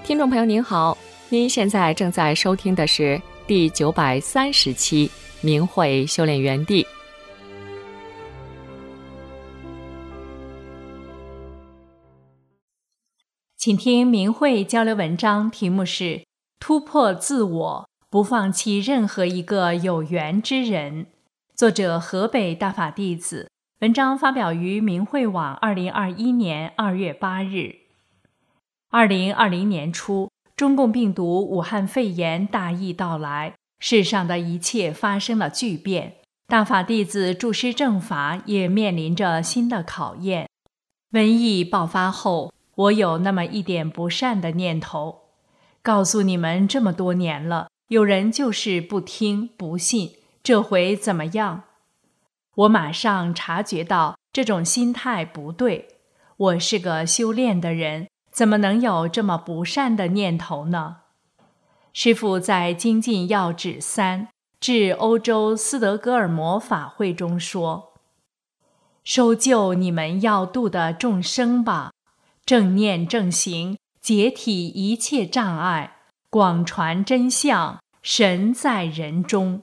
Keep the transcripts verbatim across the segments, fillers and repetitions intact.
听众朋友您好，您现在正在收听的是第九百三十期明慧修炼园地。 请听明慧交流文章，题目是突破自我，不放弃任何一个有缘之人。作者河北大法弟子，文章发表于明慧网二零二一年二月八日。二零二零年初，中共病毒武汉肺炎大疫到来，世上的一切发生了巨变，大法弟子注师正法也面临着新的考验。瘟疫爆发后，我有那么一点不善的念头，告诉你们这么多年了，有人就是不听不信，这回怎么样？我马上察觉到这种心态不对，我是个修炼的人，怎么能有这么不善的念头呢？师父在精进要旨三至欧洲斯德哥尔摩法会中说，收救你们要度的众生吧，正念正行，解体一切障碍，广传真相，神在人中。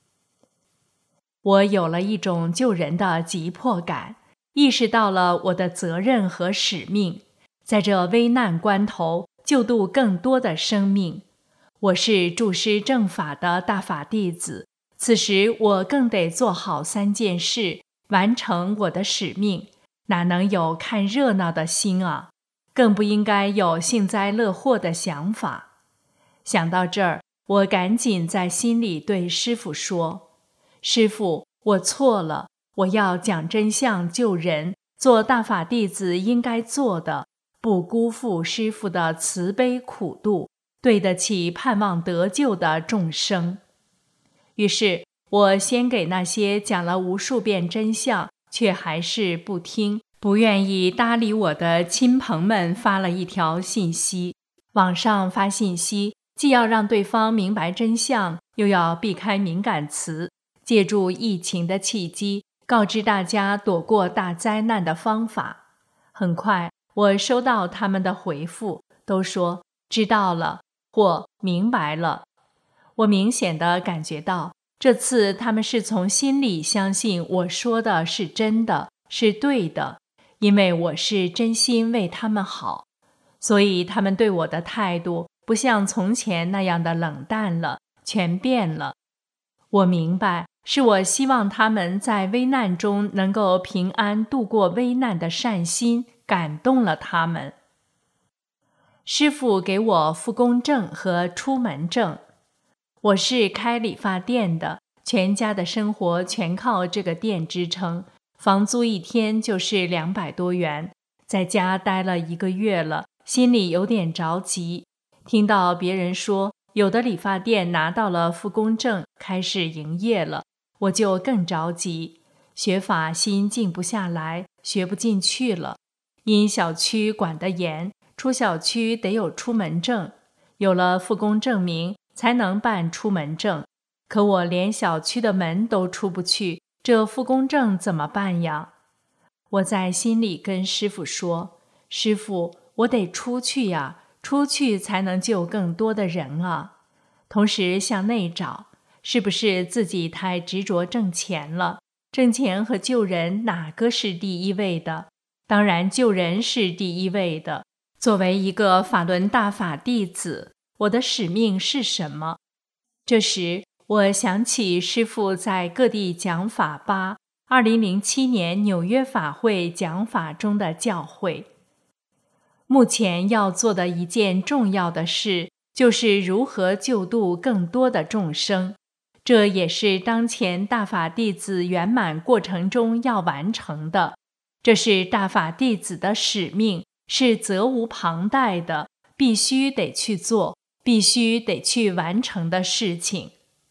我有了一种救人的急迫感，意识到了我的责任和使命，在这危难关头救度更多的生命。我是注师正法的大法弟子，此时我更得做好三件事，完成我的使命，哪能有看热闹的心啊？更不应该有幸灾乐祸的想法。想到这儿，我赶紧在心里对师父说，师父，我错了，我要讲真相救人，做大法弟子应该做的，不辜负师父的慈悲苦度，对得起盼望得救的众生。于是我先给那些讲了无数遍真相却还是不听不愿意搭理我的亲朋们发了一条信息。网上发信息，既要让对方明白真相，又要避开敏感词，借助疫情的契机，告知大家躲过大灾难的方法。很快，我收到他们的回复，都说知道了或明白了。我明显地感觉到，这次他们是从心里相信我说的是真的，是对的，因为我是真心为他们好，所以他们对我的态度不像从前那样的冷淡了，全变了。我明白，是我希望他们在危难中能够平安度过危难的善心感动了他们。师父给我复工证和出门证。我是开理发店的，全家的生活全靠这个店支撑，房租一天就是两百多元。在家待了一个月了，心里有点着急。听到别人说有的理发店拿到了复工证，开始营业了，我就更着急。学法心静不下来，学不进去了。因小区管得严，出小区得有出门证，有了复工证明才能办出门证。可我连小区的门都出不去，这复工证怎么办呀？我在心里跟师父说，师父，我得出去呀，出去才能救更多的人啊。同时向内找，是不是自己太执着挣钱了？挣钱和救人哪个是第一位的？当然救人是第一位的。作为一个法轮大法弟子，我的使命是什么？这时我想起师父在各地讲法吧二零零七年纽约法会讲法中的教诲。目前要做的一件重要的事，就是如何救度更多的众生，这也是当前大法弟子圆满过程中要完成的。这是大法弟子的使命，是责无旁贷的，必须得去做，必须得去完成的事情。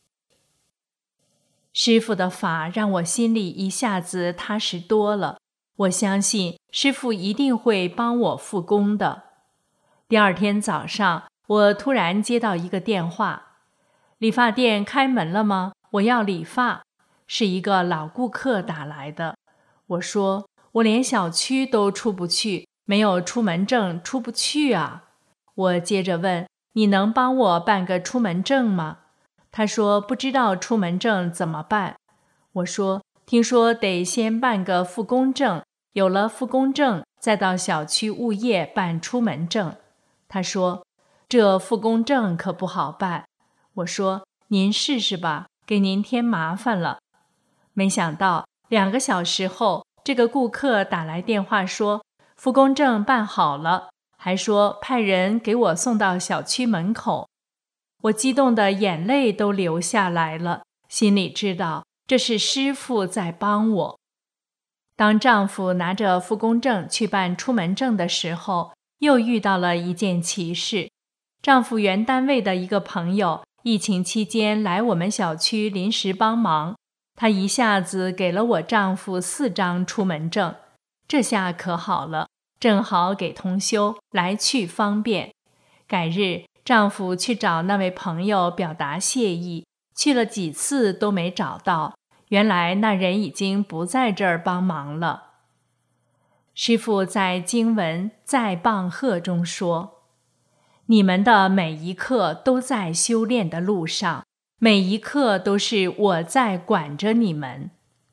师父的法让我心里一下子踏实多了，我相信师父一定会帮我复工的。第二天早上，我突然接到一个电话，理发店开门了吗？我要理发。是一个老顾客打来的。我说，我连小区都出不去，没有出门证出不去啊。 我接着问：你能帮我办个出门证吗？他说不知道出门证怎么办。我说听说得先办个复工证，有了复工证再到小区物业办出门证。他说这复工证可不好办。我说您试试吧，给您添麻烦了。没想到两个小时后，这个顾客打来电话说复工证办好了，还说派人给我送到小区门口。我激动的眼泪都流下来了，心里知道这是师父在帮我。当丈夫拿着复工证去办出门证的时候，又遇到了一件奇事。丈夫原单位的一个朋友疫情期间来我们小区临时帮忙，他一下子给了我丈夫四张出门证，这下可好了，正好给同修来去方便。改日丈夫去找那位朋友表达谢意，去了几次都没找到，原来那人已经不在这儿帮忙了。师父在经文在棒喝中说，你们的每一刻都在修炼的路上，每一刻都是我在管着你们。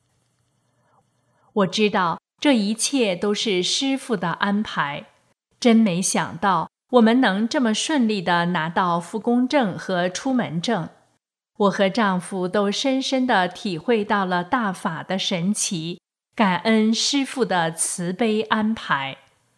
我知道这一切都是师父的安排，真没想到我们能这么顺利地拿到复工证和出门证。我和丈夫都深深地体会到了大法的神奇，感恩师父的慈悲安排。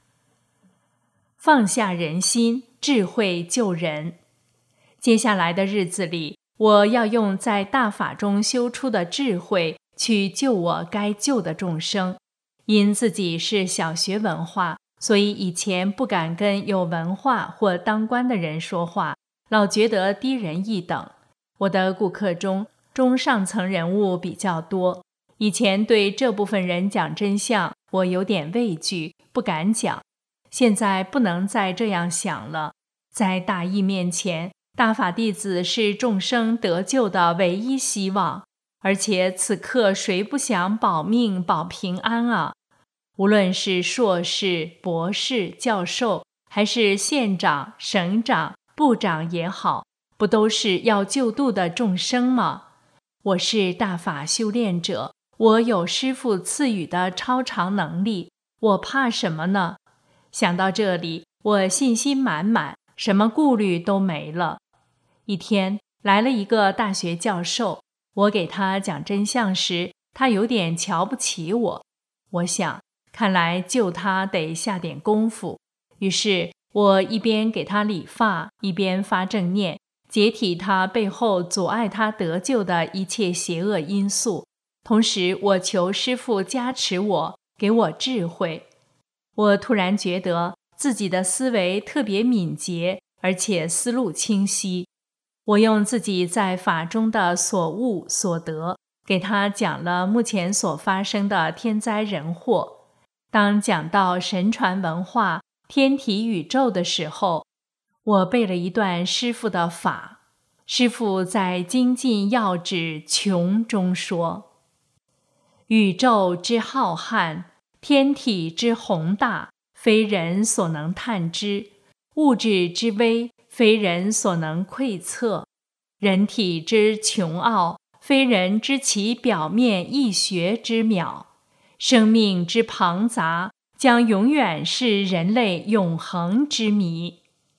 放下人心，智慧救人。接下来的日子里，我要用在大法中修出的智慧去救我该救的众生。因自己是小学文化，所以以前不敢跟有文化或当官的人说话，老觉得低人一等。我的顾客中，中上层人物比较多，以前对这部分人讲真相，我有点畏惧，不敢讲。现在不能再这样想了，在大义面前，大法弟子是众生得救的唯一希望，而且此刻谁不想保命保平安啊？无论是硕士、博士、教授，还是县长、省长、部长也好，不都是要救度的众生吗？我是大法修炼者，我有师父赐予的超常能力，我怕什么呢？想到这里，我信心满满，什么顾虑都没了。一天，来了一个大学教授，我给他讲真相时，他有点瞧不起我。我想，看来救他得下点功夫。于是，我一边给他理发，一边发正念，解体他背后阻碍他得救的一切邪恶因素。同时，我求师父加持我，给我智慧。我突然觉得自己的思维特别敏捷，而且思路清晰。我用自己在法中的所悟所得，给他讲了目前所发生的天灾人祸。当讲到神传文化、天体宇宙的时候，我背了一段师父的法。师父在《精进要旨穷》中说：宇宙之浩瀚，天体之宏大，非人所能探知；物质之微，非人所能窥测；人体之穷奥，非人知其表面一学之渺；生命之庞杂，将永远是人类永恒之谜。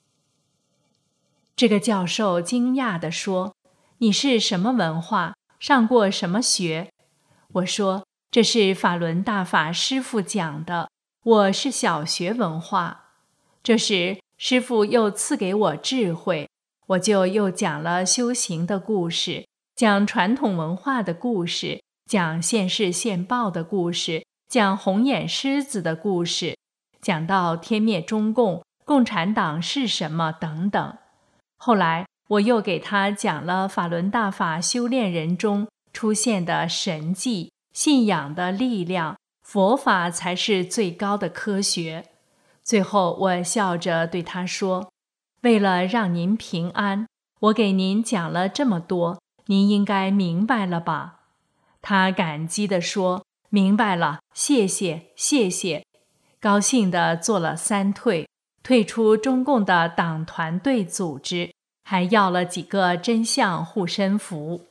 这个教授惊讶地说：你是什么文化？上过什么学？我说：这是法轮大法师父讲的，我是小学文化。这时师父又赐给我智慧，我就又讲了修行的故事，讲传统文化的故事，讲现世现报的故事，讲红眼狮子的故事，讲到天灭中共、共产党是什么等等。后来我又给他讲了法轮大法修炼人中出现的神迹、信仰的力量，佛法才是最高的科学。最后我笑着对他说：为了让您平安，我给您讲了这么多，您应该明白了吧？他感激地说：明白了，谢谢谢谢。高兴地做了三退， 退出中共的党团队组织，还要了几个真相护身符。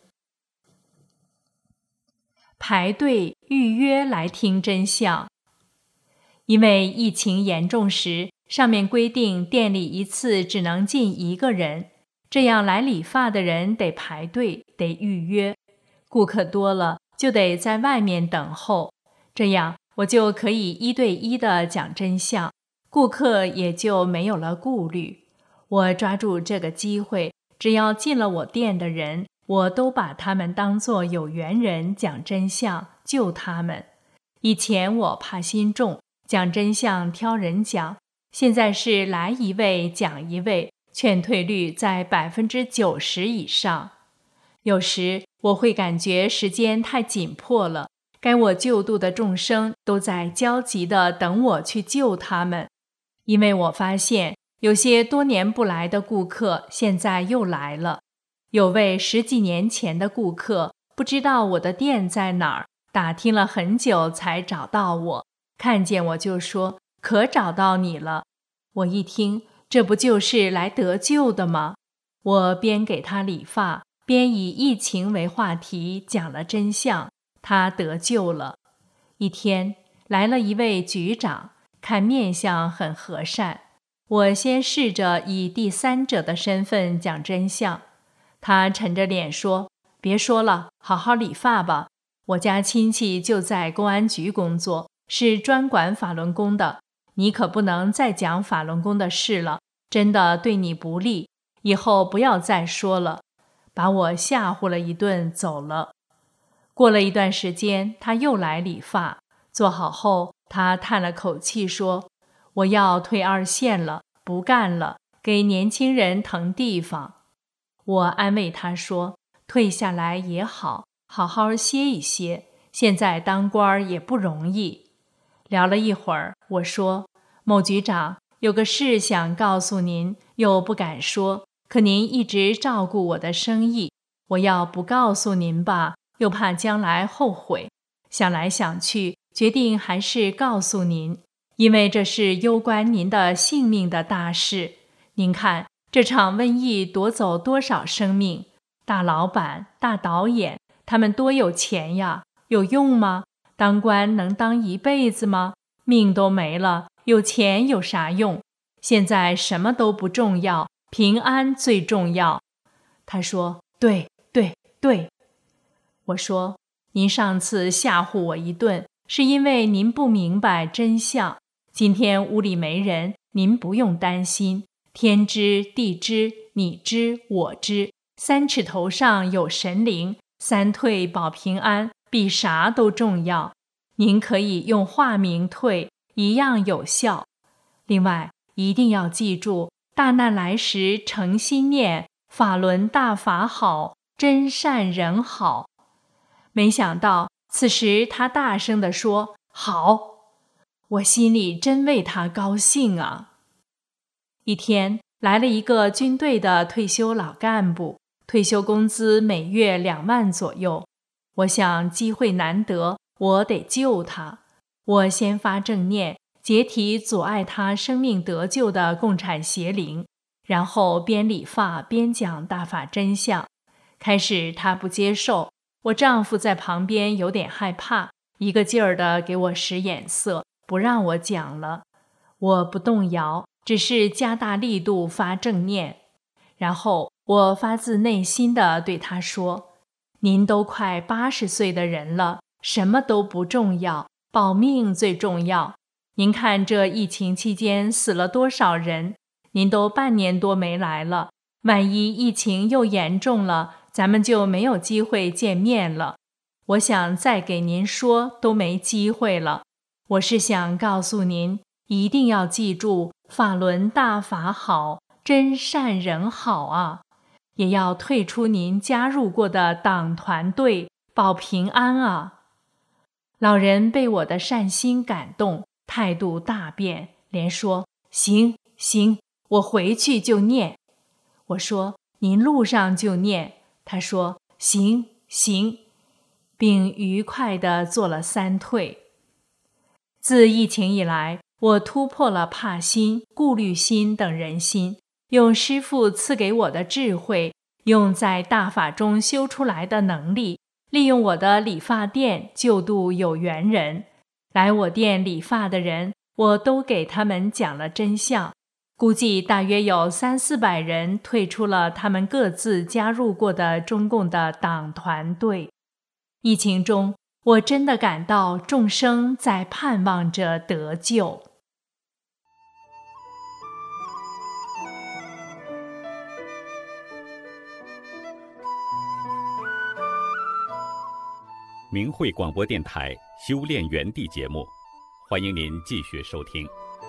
排队预约来听真相。因为疫情严重时，上面规定店里一次只能进一个人，这样来理发的人得排队，得预约。顾客多了就得在外面等候，这样我就可以一对一的讲真相，顾客也就没有了顾虑。我抓住这个机会，只要进了我店的人，我都把他们当作有缘人讲真相，救他们。以前我怕心重，讲真相挑人讲，现在是来一位讲一位，劝退率在百分之九十以上。有时我会感觉时间太紧迫了，该我救度的众生都在焦急地等我去救他们。因为我发现有些多年不来的顾客现在又来了，有位十几年前的顾客不知道我的店在哪儿，打听了很久才找到我，看见我就说可找到你了。我一听，这不就是来得救的吗？我边给他理发，边以疫情为话题讲了真相，他得救了。一天来了一位局长，看面相很和善，我先试着以第三者的身份讲真相。他沉着脸说，别说了，好好理发吧，我家亲戚就在公安局工作，是专管法轮功的，你可不能再讲法轮功的事了，真的对你不利，以后不要再说了。把我吓唬了一顿走了。过了一段时间，他又来理发，做好后他叹了口气说，我要退二线了，不干了，给年轻人腾地方。我安慰他说，退下来也好，好好歇一歇，现在当官也不容易。聊了一会儿，我说，某局长，有个事想告诉您，又不敢说，可您一直照顾我的生意，我要不告诉您吧，又怕将来后悔。想来想去，决定还是告诉您，因为这是攸关您的性命的大事。您看，这场瘟疫夺走多少生命？大老板、大导演，他们多有钱呀，有用吗？当官能当一辈子吗？命都没了，有钱有啥用？现在什么都不重要，平安最重要。他说，对对对。我说，您上次吓唬我一顿，是因为您不明白真相。今天屋里没人，您不用担心，天知地知，你知我知，三尺头上有神灵，三退保平安比啥都重要。您可以用化名退，一样有效。另外一定要记住，大难来时诚心念，法轮大法好，真善人好。没想到此时他大声地说，好。我心里真为他高兴啊。一天来了一个军队的退休老干部，退休工资每月两万左右。我想机会难得，我得救他。我先发正念，解体阻碍他生命得救的共产邪灵，然后边理发边讲大法真相。开始他不接受，我丈夫在旁边有点害怕，一个劲儿地给我使眼色，不让我讲了。我不动摇，只是加大力度发正念。然后我发自内心地对他说，您都快八十岁的人了，什么都不重要，保命最重要。您看这疫情期间死了多少人，您都半年多没来了，万一疫情又严重了，咱们就没有机会见面了。我想再给您说都没机会了。我是想告诉您，一定要记住法轮大法好，真善人好啊。也要退出您加入过的党团队，保平安啊。老人被我的善心感动，态度大变，连说，行行，我回去就念。我说，您路上就念。他说，行行，并愉快地做了三退。自疫情以来， 我突破了怕心、顾虑心等人心，用师父赐给我的智慧，用在大法中修出来的能力，利用我的理发店救度有缘人。来我店理发的人，我都给他们讲了真相。估计大约有三四百人退出了他们各自加入过的中共的党团队。疫情中，我真的感到众生在盼望着得救。 明慧广播电台修炼园地节目，欢迎您继续收听。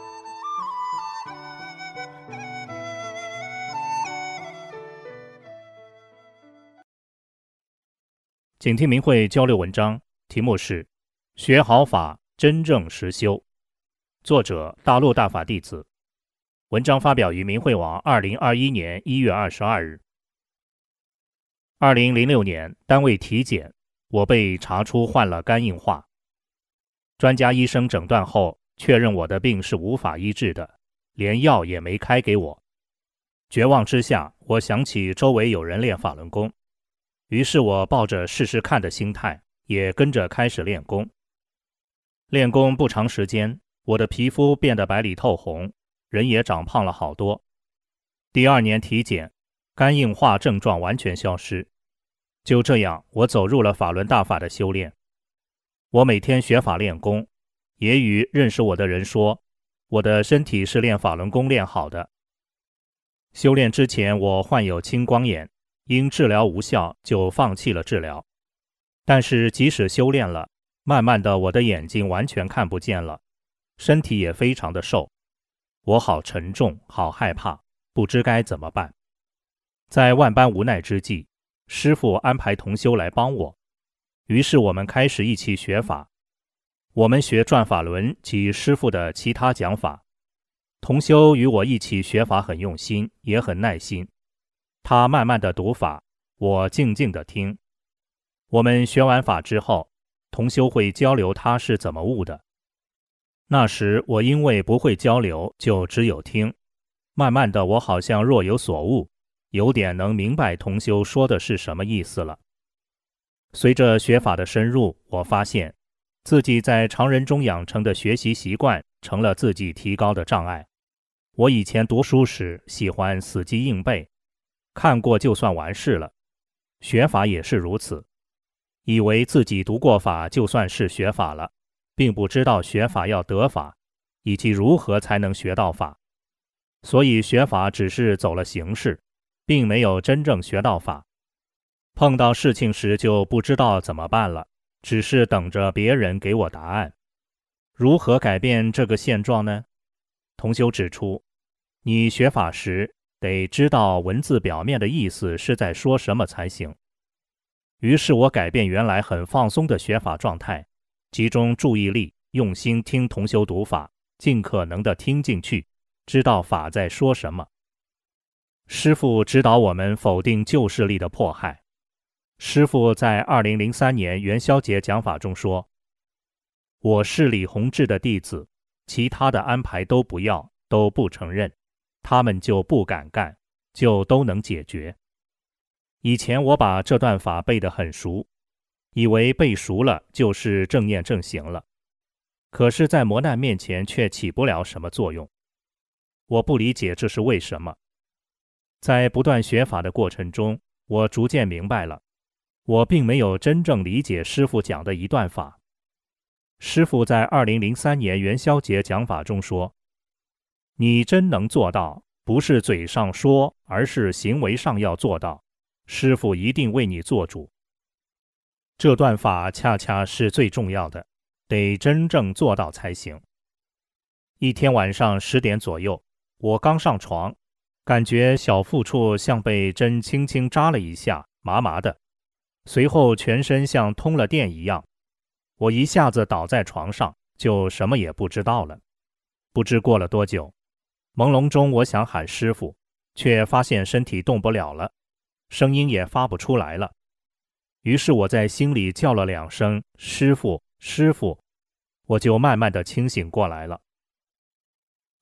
请听明慧交流文章，题目是学好法，真正实修，作者大陆大法弟子。文章发表于明慧网二零二一年一月二十二日。二零零六年单位体检，我被查出患了肝硬化。专家医生诊断后确认我的病是无法医治的，连药也没开给我。绝望之下，我想起周围有人练法轮功，于是我抱着试试看的心态，也跟着开始练功。练功不长时间，我的皮肤变得白里透红，人也长胖了好多。第二年体检，肝硬化症状完全消失。就这样，我走入了法轮大法的修炼。我每天学法练功，也与认识我的人说，我的身体是练法轮功练好的。修炼之前，我患有青光眼，因治疗无效就放弃了治疗。但是即使修炼了，慢慢的我的眼睛完全看不见了，身体也非常的瘦。我好沉重，好害怕，不知该怎么办。在万般无奈之际，师父安排同修来帮我，于是我们开始一起学法。我们学转法轮及师父的其他讲法。同修与我一起学法很用心，也很耐心。他慢慢的读法，我静静的听。我们学完法之后，同修会交流他是怎么悟的。那时我因为不会交流，就只有听。慢慢的我好像若有所悟，有点能明白同修说的是什么意思了。随着学法的深入，我发现自己在常人中养成的学习习惯成了自己提高的障碍。我以前读书时喜欢死记硬背，看过就算完事了，学法也是如此，以为自己读过法就算是学法了，并不知道学法要得法，以及如何才能学到法。所以学法只是走了形式，并没有真正学到法。碰到事情时就不知道怎么办了，只是等着别人给我答案。如何改变这个现状呢？同修指出，你学法时得知道文字表面的意思是在说什么才行。于是我改变原来很放松的学法状态，集中注意力，用心听同修读法，尽可能的听进去，知道法在说什么。师父指导我们否定旧势力的迫害。师父在二零零三年元宵节讲法中说，我是李洪志的弟子，其他的安排都不要，都不承认，他们就不敢干，就都能解决。以前我把这段法背得很熟，以为背熟了就是正念正行了，可是在磨难面前却起不了什么作用。我不理解这是为什么。在不断学法的过程中，我逐渐明白了，我并没有真正理解师父讲的一段法。师父在二零零三年元宵节讲法中说，你真能做到，不是嘴上说，而是行为上要做到，师父一定为你做主。这段法恰恰是最重要的，得真正做到才行。一天晚上十点左右，我刚上床，感觉小腹处像被针轻轻扎了一下，麻麻的，随后全身像通了电一样，我一下子倒在床上，就什么也不知道了。不知过了多久，朦胧中我想喊师父，却发现身体动不了了，声音也发不出来了。于是我在心里叫了两声师父师父，我就慢慢的清醒过来了。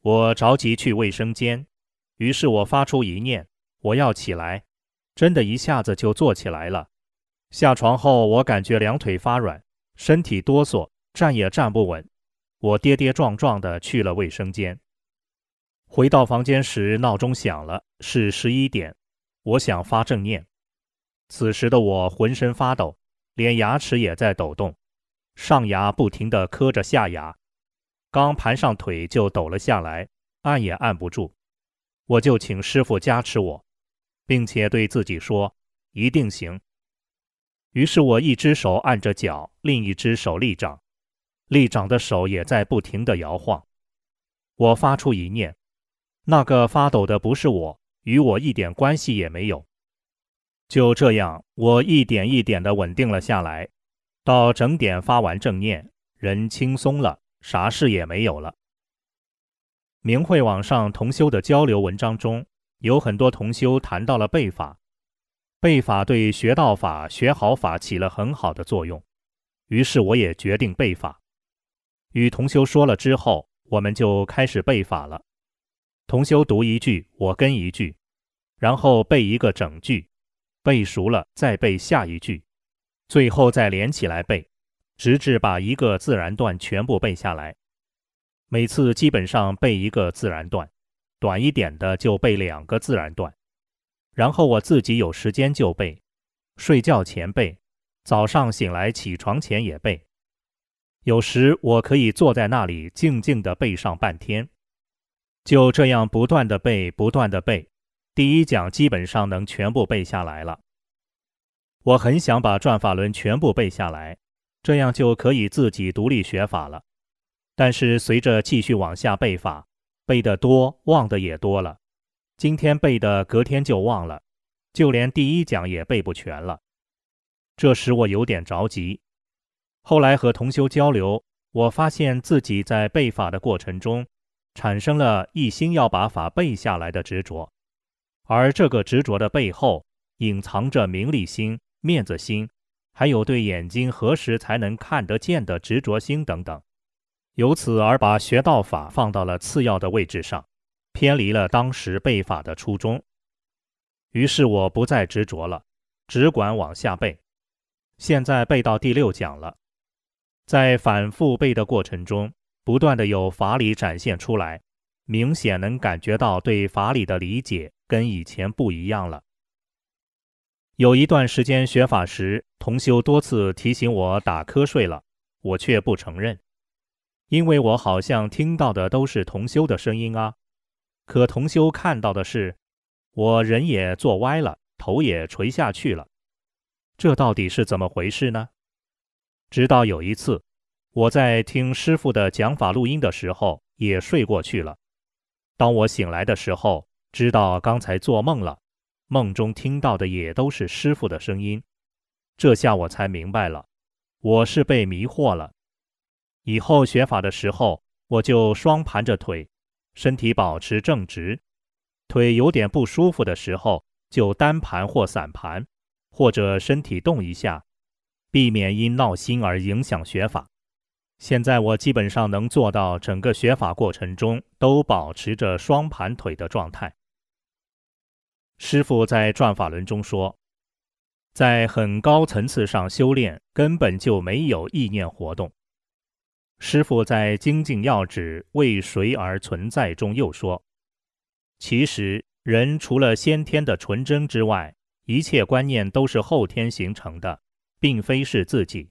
我着急去卫生间，于是我发出一念，我要起来，真的一下子就坐起来了。下床后，我感觉两腿发软，身体哆嗦，站也站不稳。我跌跌撞撞地去了卫生间。回到房间时，闹钟响了，是十一点。我想发正念。此时的我浑身发抖，连牙齿也在抖动，上牙不停地磕着下牙，刚盘上腿就抖了下来，按也按不住。我就请师父加持我，并且对自己说，一定行。于是我一只手按着脚，另一只手立掌，立掌的手也在不停地摇晃。我发出一念，那个发抖的不是我，与我一点关系也没有。就这样，我一点一点地稳定了下来，到整点发完正念，人轻松了，啥事也没有了。明慧网上同修的交流文章中，有很多同修谈到了背法，背法对学道法、学好法起了很好的作用，于是我也决定背法。与同修说了之后，我们就开始背法了。同修读一句，我跟一句，然后背一个整句，背熟了再背下一句，最后再连起来背，直至把一个自然段全部背下来。每次基本上背一个自然段，短一点的就背两个自然段。然后我自己有时间就背，睡觉前背，早上醒来起床前也背。有时我可以坐在那里静静地背上半天。就这样不断地背，不断地背，第一讲基本上能全部背下来了。我很想把转法轮全部背下来，这样就可以自己独立学法了。但是随着继续往下背法，背得多，忘的也多了。今天背的隔天就忘了，就连第一讲也背不全了。这时我有点着急。后来和同修交流，我发现自己在背法的过程中，产生了一心要把法背下来的执着，而这个执着的背后，隐藏着名利心、面子心，还有对眼睛何时才能看得见的执着心等等。由此而把学道法放到了次要的位置上，偏离了当时背法的初衷。于是我不再执着了，只管往下背。现在背到第六讲了，在反复背的过程中，不断的有法理展现出来，明显能感觉到对法理的理解跟以前不一样了。有一段时间学法时，同修多次提醒我打瞌睡了，我却不承认，因为我好像听到的都是同修的声音啊。可同修看到的是，我人也坐歪了，头也垂下去了。这到底是怎么回事呢？直到有一次，我在听师父的讲法录音的时候，也睡过去了。当我醒来的时候，知道刚才做梦了，梦中听到的也都是师父的声音。这下我才明白了，我是被迷惑了。以后学法的时候，我就双盘着腿，身体保持正直，腿有点不舒服的时候，就单盘或散盘，或者身体动一下，避免因闹心而影响学法。现在我基本上能做到整个学法过程中都保持着双盘腿的状态。师父在转法轮中说，在很高层次上修炼根本就没有意念活动。师父在精进要旨为谁而存在中又说，其实人除了先天的纯真之外，一切观念都是后天形成的，并非是自己。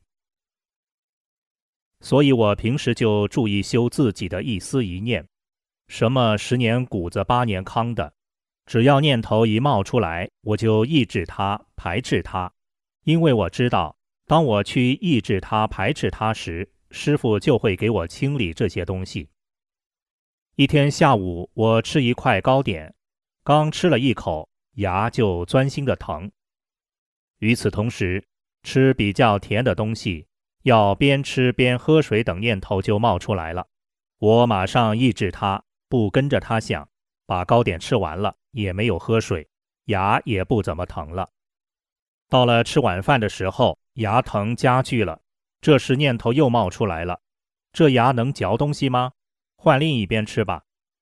所以我平时就注意修自己的一思一念，什么十年谷子八年糠的，只要念头一冒出来，我就抑制它，排斥它。因为我知道，当我去抑制它，排斥它时，师父就会给我清理这些东西。一天下午，我吃一块糕点，刚吃了一口，牙就钻心的疼。与此同时，吃比较甜的东西，要边吃边喝水等念头就冒出来了。我马上抑制它，不跟着它想，把糕点吃完了，也没有喝水，牙也不怎么疼了。到了吃晚饭的时候，牙疼加剧了，这时念头又冒出来了，这牙能嚼东西吗？换另一边吃吧。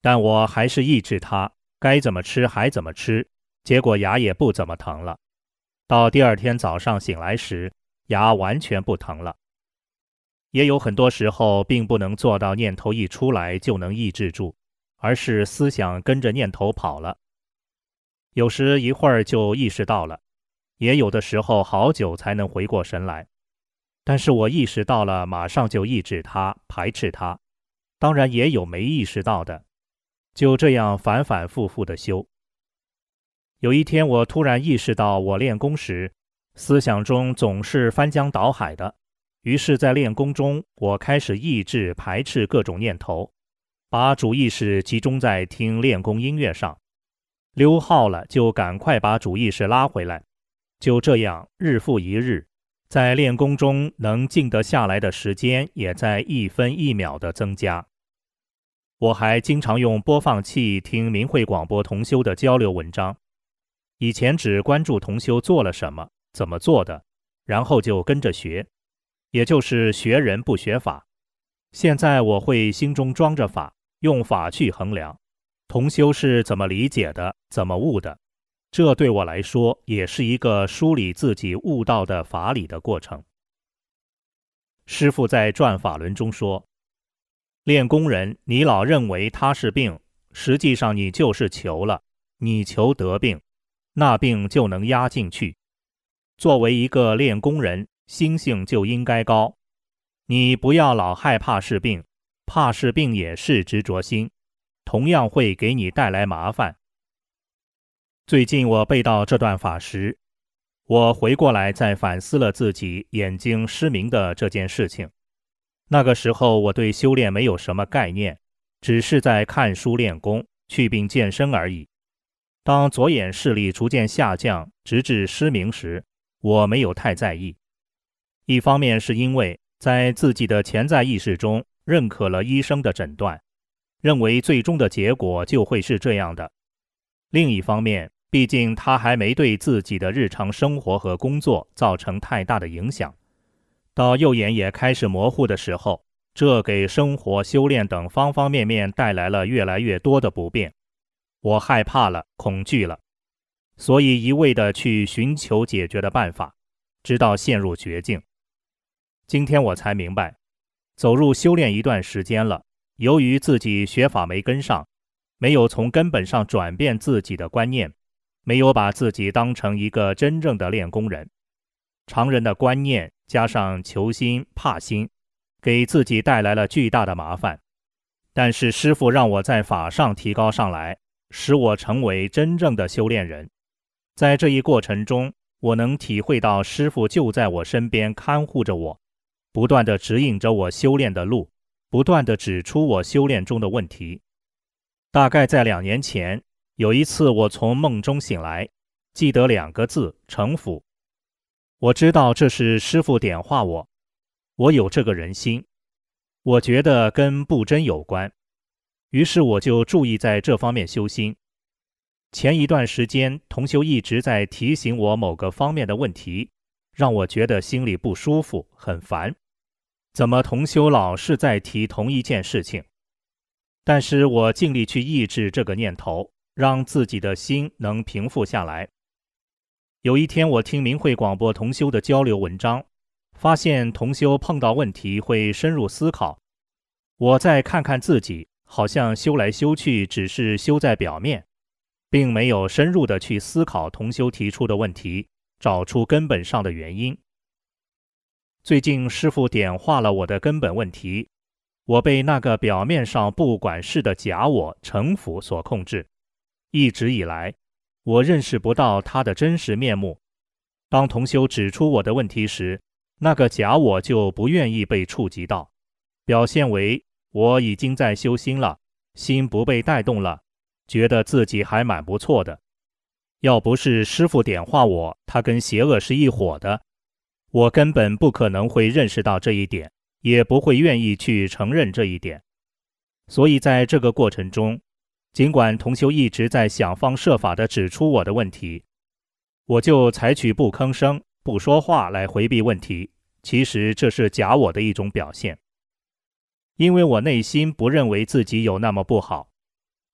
但我还是抑制它，该怎么吃还怎么吃，结果牙也不怎么疼了。到第二天早上醒来时，牙完全不疼了。也有很多时候并不能做到念头一出来就能抑制住，而是思想跟着念头跑了。有时一会儿就意识到了，也有的时候好久才能回过神来。但是我意识到了，马上就抑制它，排斥它。当然也有没意识到的，就这样反反复复地修。有一天我突然意识到，我练功时思想中总是翻江倒海的，于是在练功中我开始抑制排斥各种念头，把主意识集中在听练功音乐上，溜号了就赶快把主意识拉回来。就这样日复一日，在练功中能静得下来的时间也在一分一秒的增加。我还经常用播放器听明慧广播同修的交流文章，以前只关注同修做了什么，怎么做的，然后就跟着学，也就是学人不学法。现在我会心中装着法，用法去衡量同修是怎么理解的，怎么悟的。这对我来说也是一个梳理自己悟道的法理的过程。师父在转法轮中说，练功人，你老认为他是病，实际上你就是求了，你求得病，那病就能压进去。作为一个练功人，心性就应该高，你不要老害怕是病，怕是病也是执着心，同样会给你带来麻烦。最近我背到这段法时，我回过来再反思了自己眼睛失明的这件事情。那个时候我对修炼没有什么概念，只是在看书练功，祛病健身而已。当左眼视力逐渐下降，直至失明时，我没有太在意。一方面是因为在自己的潜在意识中认可了医生的诊断，认为最终的结果就会是这样的。另一方面，毕竟他还没对自己的日常生活和工作造成太大的影响。到右眼也开始模糊的时候，这给生活、修炼等方方面面带来了越来越多的不便。我害怕了，恐惧了，所以一味地去寻求解决的办法，直到陷入绝境。今天我才明白，走入修炼一段时间了，由于自己学法没跟上，没有从根本上转变自己的观念，没有把自己当成一个真正的练功人。常人的观念加上求心、怕心，给自己带来了巨大的麻烦。但是师父让我在法上提高上来，使我成为真正的修炼人。在这一过程中，我能体会到师父就在我身边看护着我，不断地指引着我修炼的路，不断地指出我修炼中的问题。大概在两年前，有一次我从梦中醒来，记得两个字：城府。我知道这是师父点化我，我有这个人心，我觉得跟不真有关，于是我就注意在这方面修心。前一段时间同修一直在提醒我某个方面的问题，让我觉得心里不舒服，很烦。怎么同修老是在提同一件事情？但是我尽力去抑制这个念头，让自己的心能平复下来。有一天我听明慧广播同修的交流文章，发现同修碰到问题会深入思考。我再看看自己，好像修来修去只是修在表面，并没有深入的去思考同修提出的问题，找出根本上的原因。最近师父点化了我的根本问题，我被那个表面上不管事的假我城府所控制。一直以来我认识不到他的真实面目。当同修指出我的问题时，那个假我就不愿意被触及到，表现为我已经在修心了，心不被带动了，觉得自己还蛮不错的。要不是师父点化我，他跟邪恶是一伙的，我根本不可能会认识到这一点，也不会愿意去承认这一点。所以在这个过程中，尽管同修一直在想方设法地指出我的问题，我就采取不吭声、不说话来回避问题。其实这是假我的一种表现，因为我内心不认为自己有那么不好。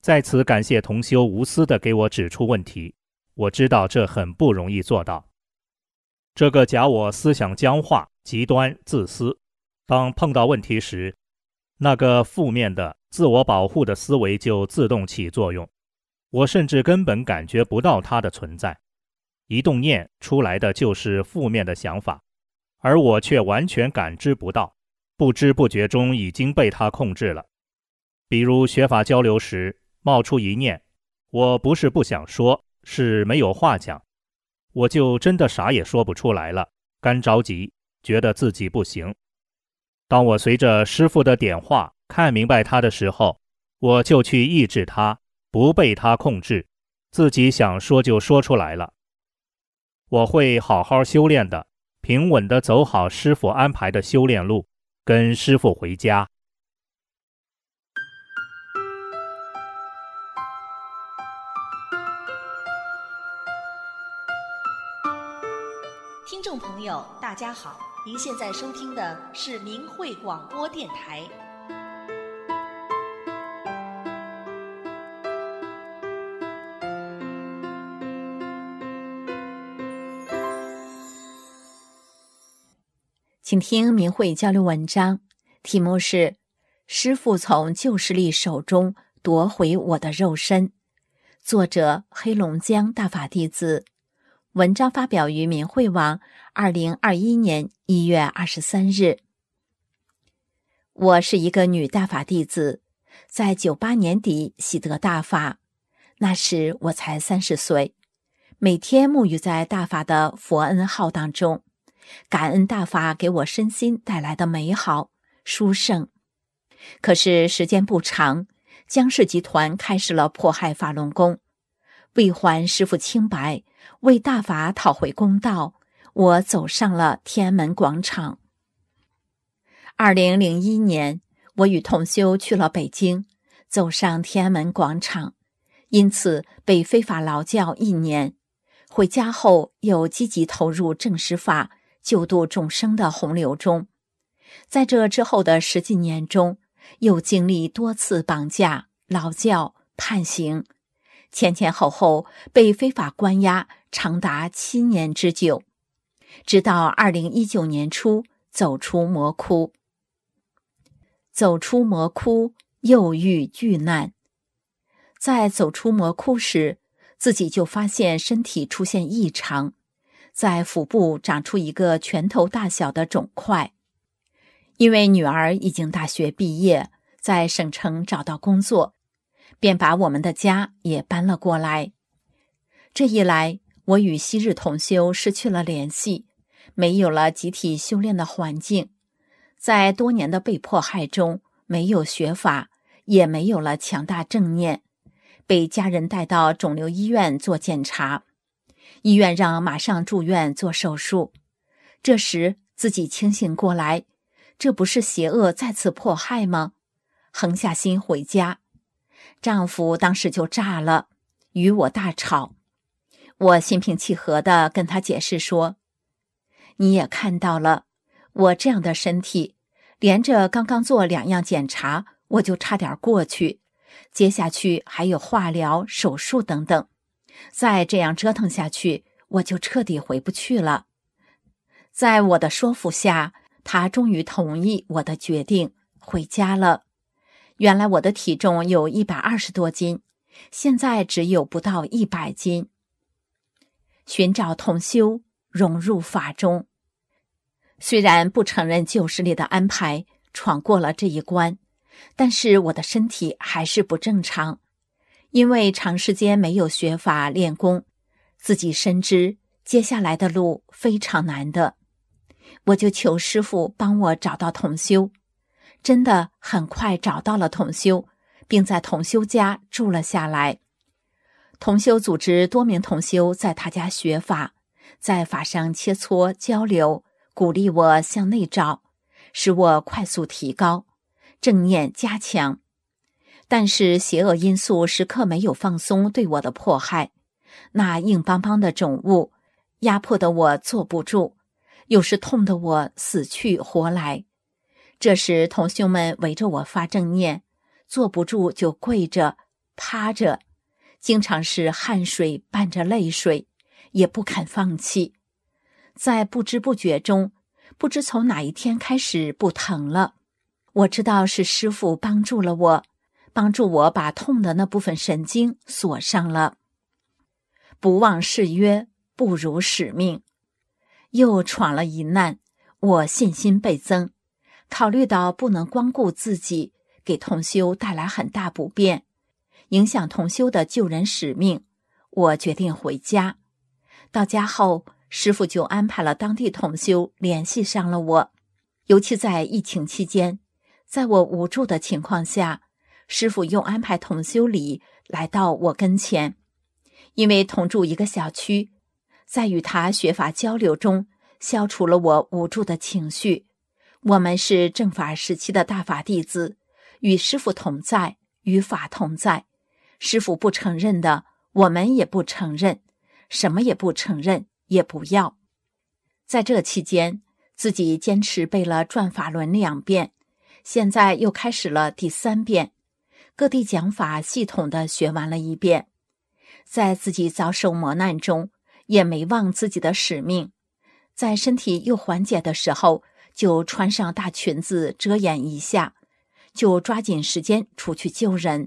在此感谢同修无私地给我指出问题，我知道这很不容易做到。这个假我思想僵化、极端、自私，当碰到问题时，那个负面的自我保护的思维就自动起作用，我甚至根本感觉不到它的存在。一动念出来的就是负面的想法，而我却完全感知不到，不知不觉中已经被它控制了。比如学法交流时冒出一念，我不是不想说，是没有话讲，我就真的啥也说不出来了，干着急，觉得自己不行。当我随着师父的点化看明白它的时候，我就去抑制它，不被它控制，自己想说就说出来了。我会好好修炼的，平稳地走好师父安排的修炼路，跟师父回家。 听众朋友大家好，您现在收听的是明慧广播电台。请听明慧交流文章，题目是师父从旧势力手中夺回我的肉身，作者黑龙江大法弟子。文章发表于明慧网二零二一年一月二十三日。我是一个女大法弟子，在九八年底喜得大法，那时我才三十岁，每天沐浴在大法的佛恩浩荡中，感恩大法给我身心带来的美好殊胜。可是时间不长，江氏集团开始了迫害法轮功，为还师父清白，为大法讨回公道，我走上了天安门广场。二零零一年，我与同修去了北京，走上天安门广场，因此被非法劳教一年。回家后又积极投入正实法救度众生的洪流中，在这之后的十几年中，又经历多次绑架、劳教、判刑，前前后后被非法关押长达七年之久，直到二零一九年初走出魔窟。走出魔窟，又遇巨难。在走出魔窟时，自己就发现身体出现异常，在腹部长出一个拳头大小的肿块。因为女儿已经大学毕业，在省城找到工作，便把我们的家也搬了过来。这一来，我与昔日同修失去了联系，没有了集体修炼的环境，在多年的被迫害中，没有学法，也没有了强大正念，被家人带到肿瘤医院做检查，医院让马上住院做手术。这时自己清醒过来，这不是邪恶再次迫害吗？横下心回家，丈夫当时就炸了，与我大吵。我心平气和地跟他解释说，你也看到了，我这样的身体，连着刚刚做两样检查，我就差点过去，接下去还有化疗、手术等等，再这样折腾下去，我就彻底回不去了。在我的说服下，他终于同意我的决定，回家了。原来我的体重有一百二十多斤，现在只有不到一百斤。寻找同修，融入法中。虽然不承认旧势力的安排，闯过了这一关，但是我的身体还是不正常。因为长时间没有学法练功，自己深知接下来的路非常难的。我就求师父帮我找到同修，真的很快找到了同修，并在同修家住了下来。同修组织多名同修在他家学法，在法上切磋交流，鼓励我向内找，使我快速提高，正念加强。但是邪恶因素时刻没有放松对我的迫害，那硬邦邦的肿物压迫得我坐不住，有时痛得我死去活来。这时同修们围着我发正念，坐不住就跪着， 趴着，经常是汗水伴着泪水，也不肯放弃。在不知不觉中，不知从哪一天开始不疼了。我知道是师父帮助了我，帮助我把痛的那部分神经锁上了。不忘誓约，不辱使命。又闯了一难，我信心倍增，考虑到不能光顾自己，给同修带来很大不便，影响同修的救人使命，我决定回家。到家后，师父就安排了当地同修联系上了我。尤其在疫情期间，在我无助的情况下，师父又安排同修礼来到我跟前。因为同住一个小区，在与他学法交流中，消除了我无助的情绪。我们是正法时期的大法弟子，与师父同在，与法同在。师父不承认的，我们也不承认，什么也不承认，也不要。在这期间，自己坚持背了转法轮两遍，现在又开始了第三遍，各地讲法系统的学完了一遍。在自己遭受磨难中，也没忘自己的使命，在身体又缓解的时候，就穿上大裙子遮掩一下，就抓紧时间出去救人。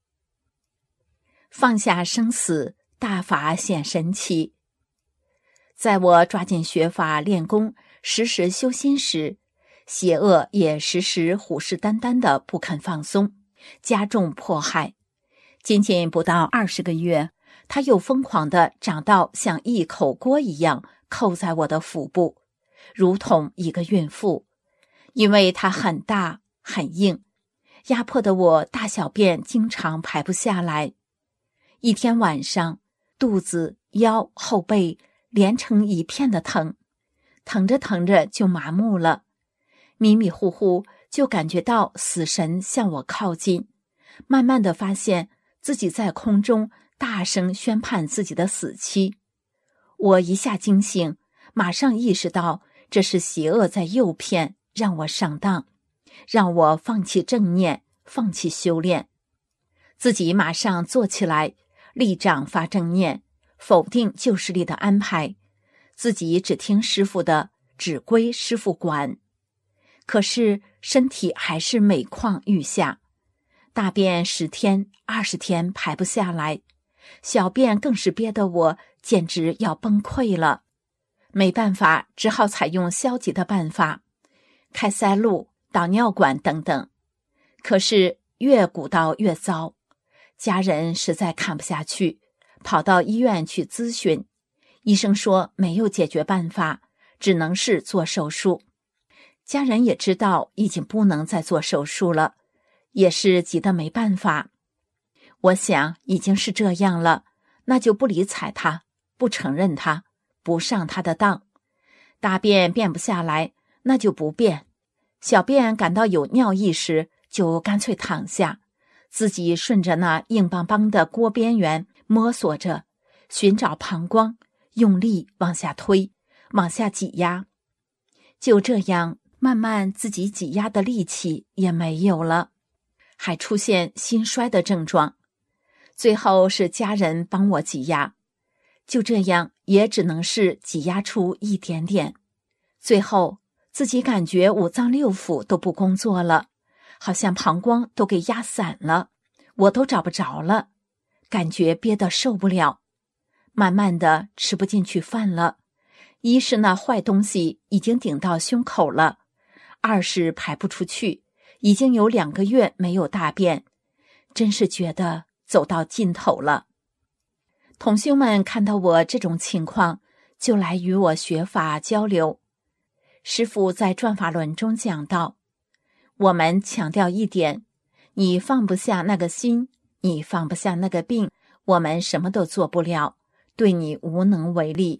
放下生死，大法显神奇。在我抓紧学法练功，时时修心时，邪恶也时时虎视眈眈的不肯放松，加重迫害。仅仅不到二十个月，它又疯狂地长到像一口锅一样扣在我的腹部，如同一个孕妇。因为它很大很硬，压迫得我大小便经常排不下来。一天晚上，肚子、腰、后背连成一片的疼，疼着疼着就麻木了，迷迷糊糊就感觉到死神向我靠近，慢慢地发现自己在空中大声宣判自己的死期。我一下惊醒，马上意识到这是邪恶在诱骗，让我上当，让我放弃正念，放弃修炼。自己马上坐起来，立掌发正念，否定旧势力的安排，自己只听师父的，只归师父管。可是身体还是每况愈下，大便十天、二十天排不下来，小便更是憋得我简直要崩溃了。没办法，只好采用消极的办法，开塞露、导尿管等等。可是越鼓捣越糟，家人实在看不下去，跑到医院去咨询。医生说没有解决办法，只能是做手术。家人也知道已经不能再做手术了，也是急得没办法。我想已经是这样了，那就不理睬他，不承认他，不上他的当。大便便不下来，那就不便。小便感到有尿意时，就干脆躺下，自己顺着那硬邦邦的锅边缘摸索着，寻找膀胱，用力往下推，往下挤压。就这样，慢慢自己挤压的力气也没有了，还出现心衰的症状。最后是家人帮我挤压，就这样也只能是挤压出一点点。最后自己感觉五脏六腑都不工作了，好像膀胱都给压散了，我都找不着了，感觉憋得受不了。慢慢的吃不进去饭了，一是那坏东西已经顶到胸口了，二是排不出去，已经有两个月没有大便，真是觉得走到尽头了。同修们看到我这种情况，就来与我学法交流。师父在转法轮中讲到，我们强调一点，你放不下那个心，你放不下那个病，我们什么都做不了，对你无能为力。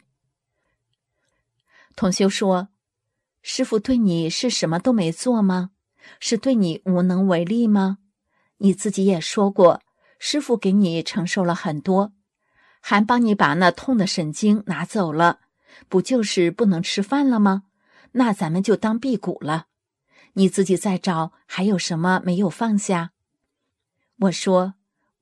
同修说，师父对你是什么都没做吗？是对你无能为力吗？你自己也说过，师父给你承受了很多，还帮你把那痛的神经拿走了，不就是不能吃饭了吗？那咱们就当辟谷了。你自己再找还有什么没有放下？我说，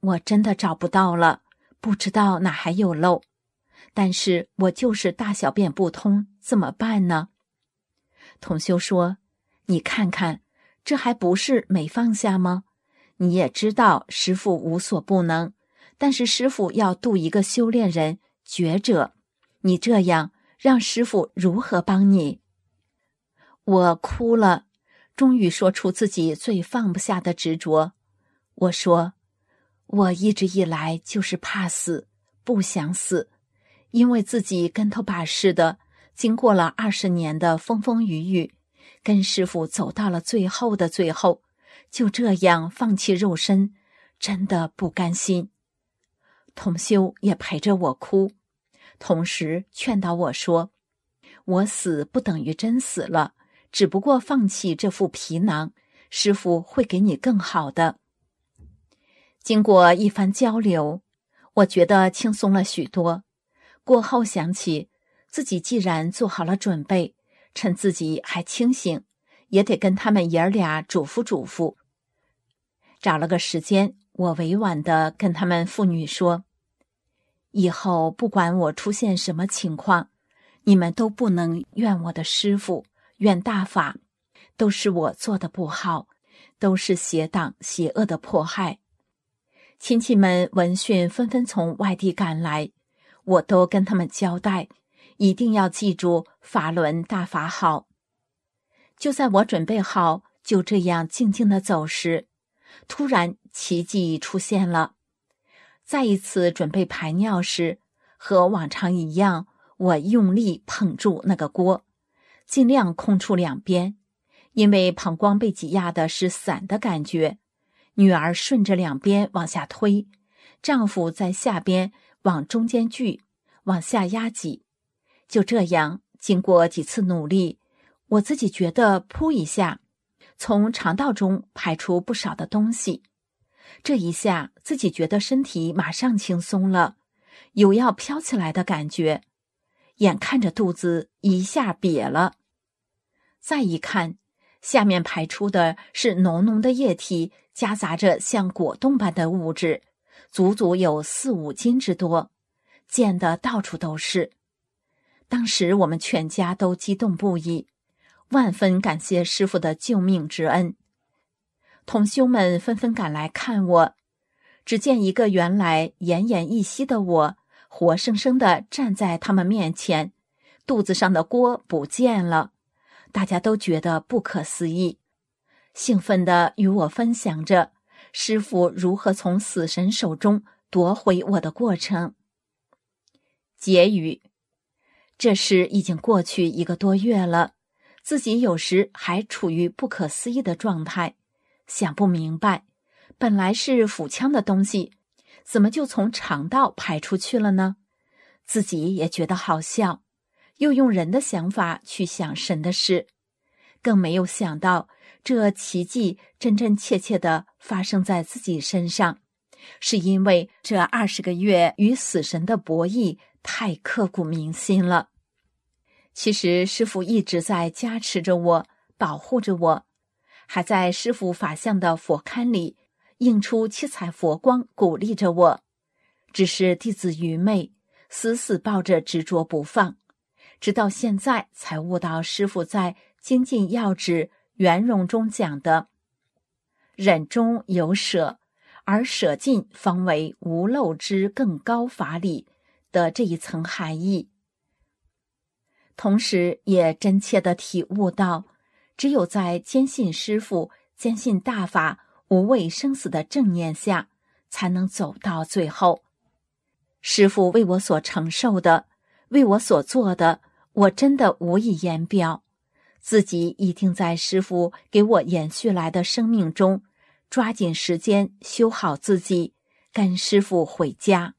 我真的找不到了，不知道哪还有漏。但是我就是大小便不通，怎么办呢？同修说，你看看，这还不是没放下吗？你也知道师父无所不能，但是师父要度一个修炼人觉者，你这样让师父如何帮你？我哭了，终于说出自己最放不下的执着。我说，我一直以来就是怕死，不想死，因为自己跟头把式的，经过了二十年的风风雨雨，跟师父走到了最后的最后，就这样放弃肉身，真的不甘心。同修也陪着我哭，同时劝导我说，我死不等于真死了，只不过放弃这副皮囊，师父会给你更好的。经过一番交流，我觉得轻松了许多。过后想起自己既然做好了准备，趁自己还清醒，也得跟他们爷儿俩嘱咐嘱咐。找了个时间，我委婉地跟他们父女说，以后不管我出现什么情况，你们都不能怨我的师父，怨大法，都是我做的不好，都是邪党邪恶的迫害。亲戚们闻讯纷纷从外地赶来，我都跟他们交代，一定要记住法轮大法好。就在我准备好就这样静静地走时，突然奇迹出现了。再一次准备排尿时，和往常一样，我用力捧住那个锅，尽量空出两边，因为膀胱被挤压的是散的感觉。女儿顺着两边往下推，丈夫在下边往中间聚，往下压挤。就这样，经过几次努力，我自己觉得噗一下，从肠道中排出不少的东西。这一下，自己觉得身体马上轻松了，有要飘起来的感觉，眼看着肚子一下瘪了。再一看，下面排出的是浓浓的液体，夹杂着像果冻般的物质，足足有四五斤之多，溅得到处都是。当时我们全家都激动不已，万分感谢师父的救命之恩。同修们纷纷赶来看我，只见一个原来奄奄一息的我，活生生地站在他们面前，肚子上的锅不见了。大家都觉得不可思议，兴奋地与我分享着师父如何从死神手中夺回我的过程。结语：这事已经过去一个多月了，自己有时还处于不可思议的状态，想不明白，本来是腹腔的东西，怎么就从肠道排出去了呢？自己也觉得好笑，又用人的想法去想神的事，更没有想到这奇迹真真切切地发生在自己身上，是因为这二十个月与死神的博弈太刻骨铭心了。其实师父一直在加持着我，保护着我，还在师父法相的佛龛里映出七彩佛光，鼓励着我。只是弟子愚昧，死死抱着执着不放，直到现在才悟到师父在精进要旨圆融中讲的忍中有舍，而舍尽方为无漏之更高法理的这一层含义。同时也真切地体悟到，只有在坚信师父、坚信大法无畏生死的正念下，才能走到最后。师父为我所承受的，为我所做的，我真的无以言表。自己一定在师父给我延续来的生命中，抓紧时间修好自己，跟师父回家。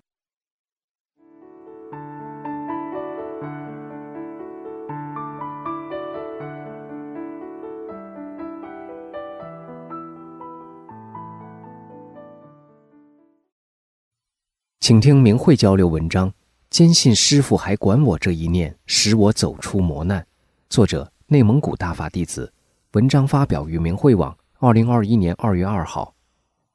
请听明慧交流文章，坚信师父还管我这一念，使我走出磨难。作者内蒙古大法弟子，文章发表于明慧网二零二一年二月二号。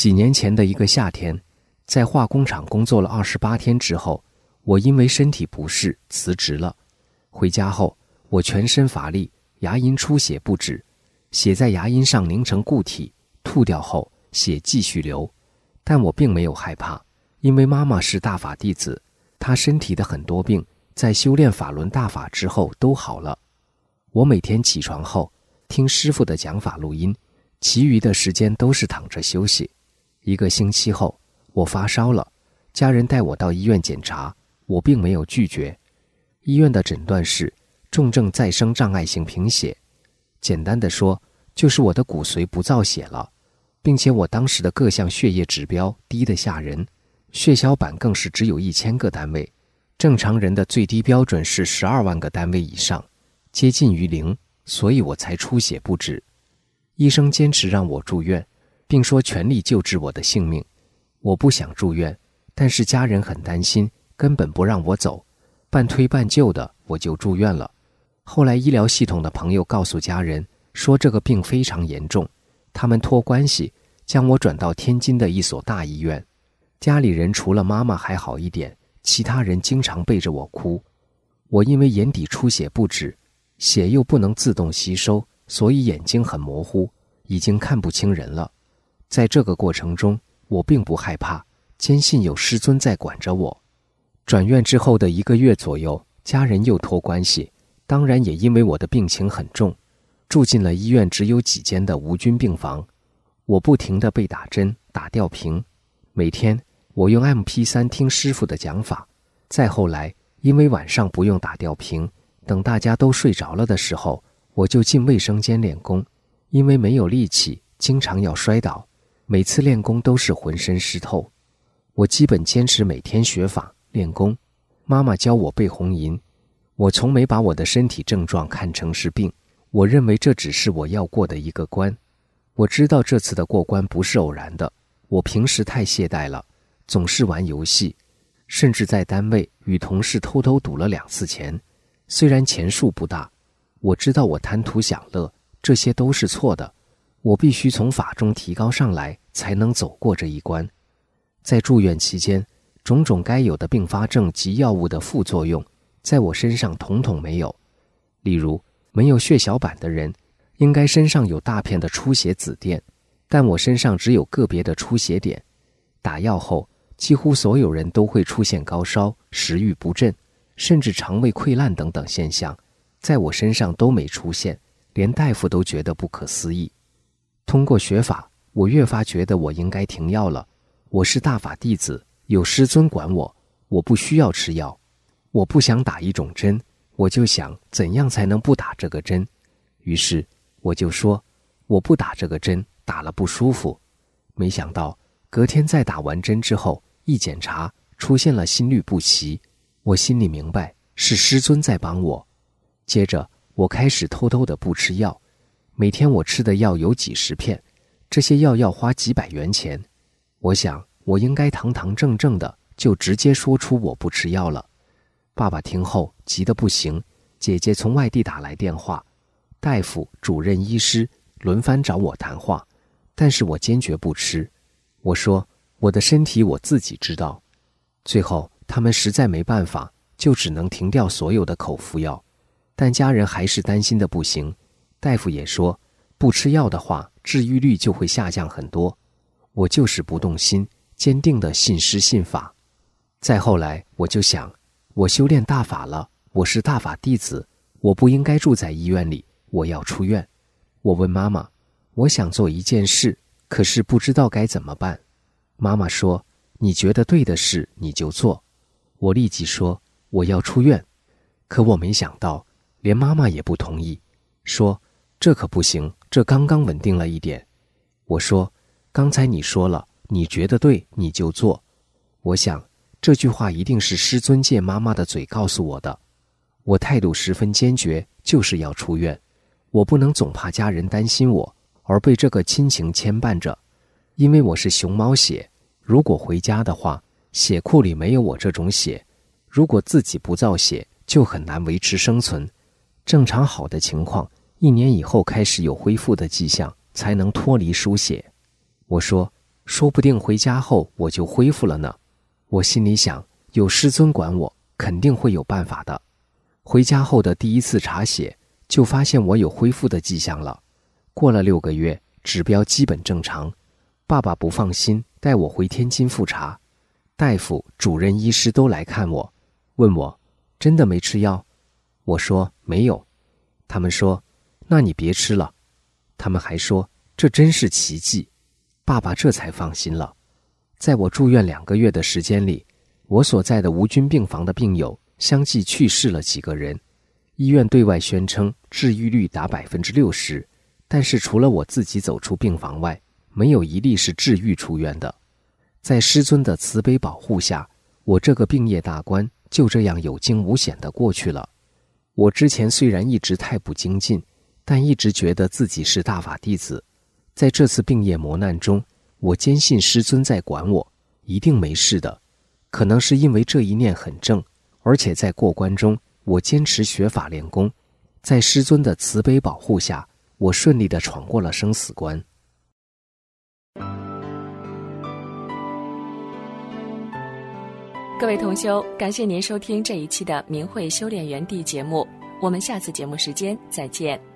几年前的一个夏天，在化工厂工作了二十八天之后，我因为身体不适辞职了。回家后，我全身乏力，牙龈出血不止，血在牙龈上凝成固体，吐掉后血继续流。但我并没有害怕，因为妈妈是大法弟子，她身体的很多病在修炼法轮大法之后都好了。我每天起床后听师父的讲法录音，其余的时间都是躺着休息。一个星期后，我发烧了，家人带我到医院检查，我并没有拒绝。医院的诊断是重症再生障碍性贫血，简单的说，就是我的骨髓不造血了，并且我当时的各项血液指标低得吓人，血小板更是只有一千个单位，正常人的最低标准是十二万个单位以上，接近于零，所以我才出血不止。医生坚持让我住院，并说全力救治我的性命。我不想住院，但是家人很担心，根本不让我走，半推半就的我就住院了。后来医疗系统的朋友告诉家人说这个病非常严重，他们托关系将我转到天津的一所大医院。家里人除了妈妈还好一点，其他人经常背着我哭。我因为眼底出血不止，血又不能自动吸收，所以眼睛很模糊，已经看不清人了。在这个过程中，我并不害怕，坚信有师尊在管着我。转院之后的一个月左右，家人又托关系，当然也因为我的病情很重，住进了医院只有几间的无菌病房。我不停地被打针打吊瓶，每天我用 M P 三 听师父的讲法。再后来，因为晚上不用打吊瓶，等大家都睡着了的时候，我就进卫生间练功。因为没有力气，经常要摔倒，每次练功都是浑身湿透。我基本坚持每天学法练功。妈妈教我背红吟，我从没把我的身体症状看成是病，我认为这只是我要过的一个关。我知道这次的过关不是偶然的，我平时太懈怠了，总是玩游戏，甚至在单位与同事偷偷赌了两次钱，虽然钱数不大，我知道我贪图享乐，这些都是错的，我必须从法中提高上来，才能走过这一关。在住院期间，种种该有的并发症及药物的副作用，在我身上统统没有。例如，没有血小板的人，应该身上有大片的出血紫癜，但我身上只有个别的出血点。打药后，几乎所有人都会出现高烧、食欲不振，甚至肠胃溃烂等等现象，在我身上都没出现，连大夫都觉得不可思议。通过学法，我越发觉得我应该停药了。我是大法弟子，有师尊管我，我不需要吃药。我不想打一种针，我就想怎样才能不打这个针。于是我就说，我不打这个针，打了不舒服。没想到隔天在打完针之后，一检查出现了心律不齐，我心里明白是师尊在帮我。接着我开始偷偷的不吃药，每天我吃的药有几十片，这些药要花几百元钱。我想我应该堂堂正正的就直接说出我不吃药了。爸爸听后急得不行，姐姐从外地打来电话，大夫、主任医师轮番找我谈话，但是我坚决不吃。我说我的身体我自己知道。最后他们实在没办法，就只能停掉所有的口服药，但家人还是担心的不行。大夫也说不吃药的话，治愈率就会下降很多。我就是不动心，坚定的信师信法。再后来我就想，我修炼大法了，我是大法弟子，我不应该住在医院里，我要出院。我问妈妈，我想做一件事，可是不知道该怎么办。妈妈说，你觉得对的事你就做。我立即说，我要出院。可我没想到，连妈妈也不同意，说这可不行，这刚刚稳定了一点。我说，刚才你说了，你觉得对你就做。我想这句话一定是师尊借妈妈的嘴告诉我的。我态度十分坚决，就是要出院。我不能总怕家人担心我，而被这个亲情牵绊着。因为我是熊猫血，如果回家的话，血库里没有我这种血，如果自己不造血，就很难维持生存。正常好的情况，一年以后开始有恢复的迹象，才能脱离输血。我说， 说不定回家后我就恢复了呢。我心里想，有师尊管我，肯定会有办法的。回家后的第一次查血，就发现我有恢复的迹象了。过了六个月，指标基本正常。爸爸不放心，带我回天津复查。大夫、主任医师都来看我，问我真的没吃药？我说没有。他们说那你别吃了。他们还说这真是奇迹。爸爸这才放心了。在我住院两个月的时间里，我所在的无菌病房的病友相继去世了几个人。医院对外宣称治愈率达百分之六十，但是除了我自己走出病房外，没有一例是治愈出院的。在师尊的慈悲保护下，我这个病业大关就这样有惊无险地过去了。我之前虽然一直太不精进，但一直觉得自己是大法弟子。在这次病业磨难中，我坚信师尊在管我，一定没事的。可能是因为这一念很正，而且在过关中，我坚持学法练功，在师尊的慈悲保护下，我顺利地闯过了生死关。 各位同修，感谢您收听这一期的明慧修炼园地节目，我们下次节目时间再见。